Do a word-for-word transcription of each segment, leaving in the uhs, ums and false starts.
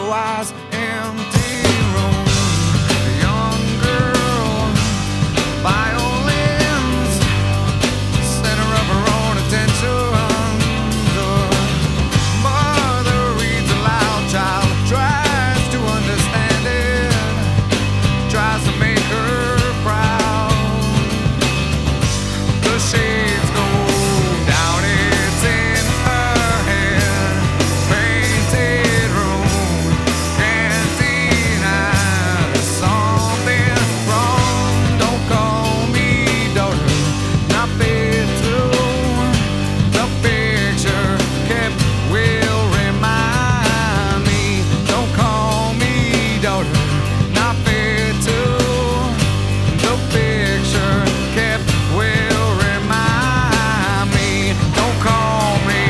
otherwise empty room. A young girl, violins, center of her own attention. The mother reads aloud, child tries to understand it, tries to make her proud. The shades go down, it's in her head. Painted room, can't deny there's something wrong. Don't call me daughter, not fit to. The picture kept will remind me. Don't call me daughter, not fit to. The picture kept will remind me. Don't call me.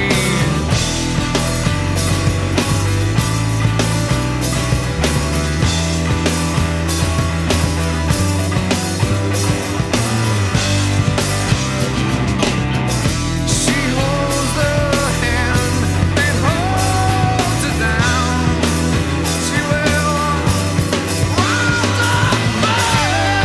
She holds the hand that holds her down. She will rise up.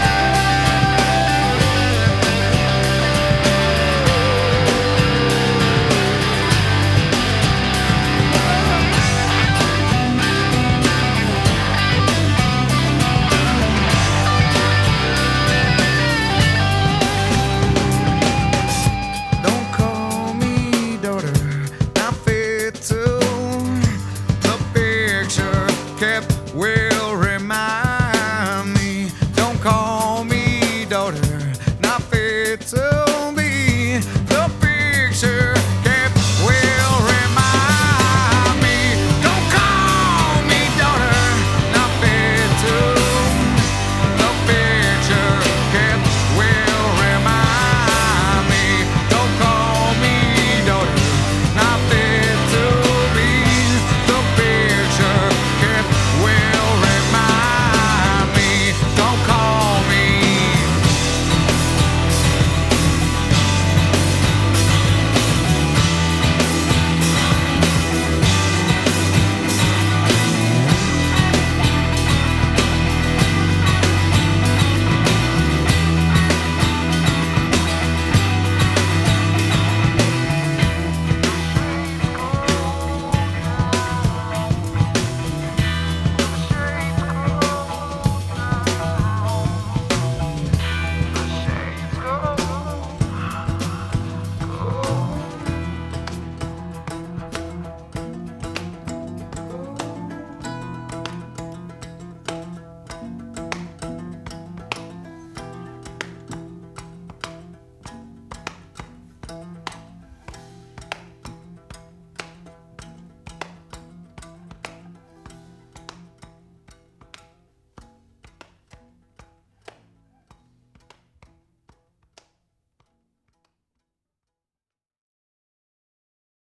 Don't call me daughter, not fit to. The picture kept where